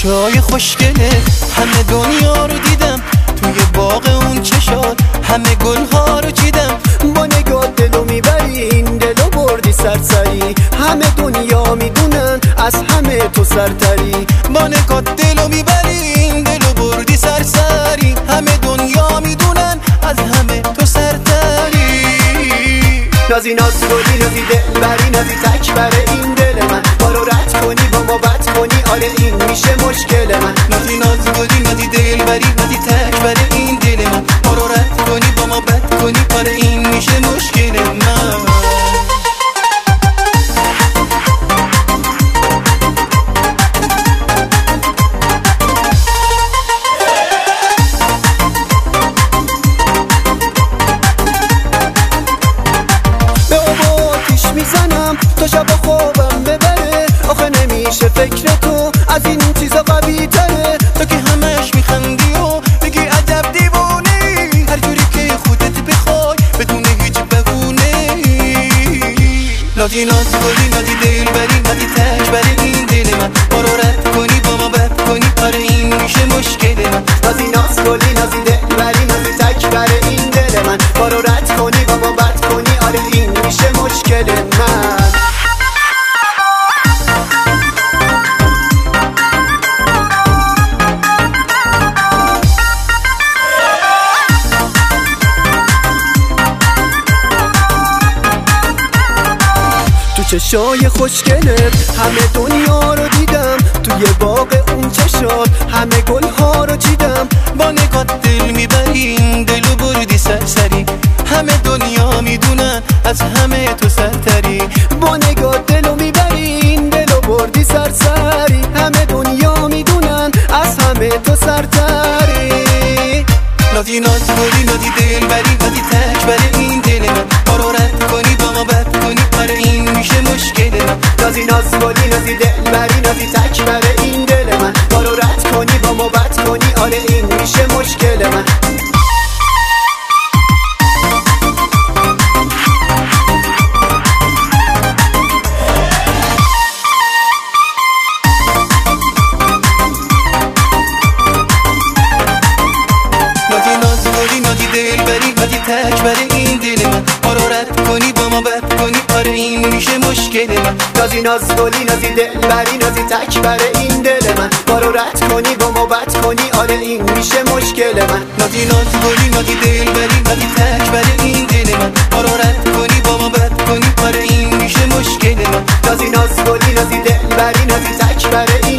چشای خوشگله همه دنیا رو دیدم، توی باغ اون چشات همه گلها رو چیدم. با نگاه دلو میبری، این دلو بردی سرسری، همه دنیا میدونن از همه تو سرتری. با نگاه دلو میبری، این دلو بردی سرسری، همه دنیا میدونن از همه تو سرتری. نازی ناز گلی نازی دل بری، نازی تک بره این دل من، بارو رد کنی با ما بد کنی، آره این میشه مشکل من. نازی ناز گلی نازی دل بری، نازی تک بره این دل من، بارو رد کنی با ما بد کنی، آره این میشه مشکل من. میزنم تا شب خوابم ببره، آخه نمیشه فکر تو از این چیزا قوی تره. تو که همش میخندی و بگی عجب دیوونی، هر جوری که خودت بخوای بدون هیچ بهونه. نازی ناز گلی نازی دل بری، نازی تک بری این دل من، بارو رد کنی با ما بد کنی، آره این میشه مشکل من. نازی ناز گلی نازی دل بری، نازی تک بره این دل من، بارو رد کنی با ما بد کنی، آره این میشه مشکل من. چشای خوشگلت همه دنیا رو دیدم، توی باغ اون چشات همه گلها رو چیدم. با نگاه دل میبری، این دلو بردی سرسری، همه دنیا میدونن از همه تو سرتری. با نگاه دلو میبری، این دلو بردی سرسری، همه دنیا میدونن از همه تو سرتری. نازی ناز گلی نازی دل بری، نازی تک بره این دل من، بارو رد کنی با ما بد کنی، آره این میشه مشکل من. نازی ناز گلی نازی دل بری، نازی تک بره این دل من، بارو رد کنی با ما بد کنی، آره این میشه مشکل من. نازی تک بره این دل من، بارو رد کنی با ما بد کنی، آره این میشه مشکل من. نازی ناز گلی نازی دل بری، نازی تک بره این دل من، بارو رد کنی با ما بد کنی، آره این میشه مشکل من. نازی ناز گلی نازی دل بری، نازی تک بره این دل من، بارو رد کنی با ما بد کنی، آره این میشه مشکل من. نازی ناز گلی نازی دل بری، نازی تک بره